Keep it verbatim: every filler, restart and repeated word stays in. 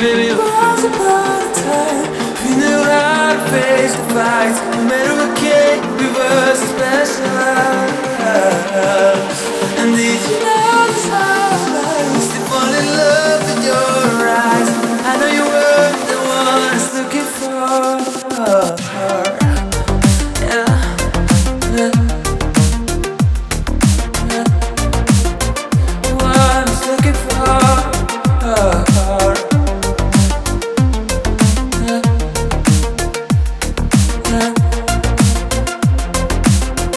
Baby, once upon a time, we knew how to face the fight. No matter what came, we were so special.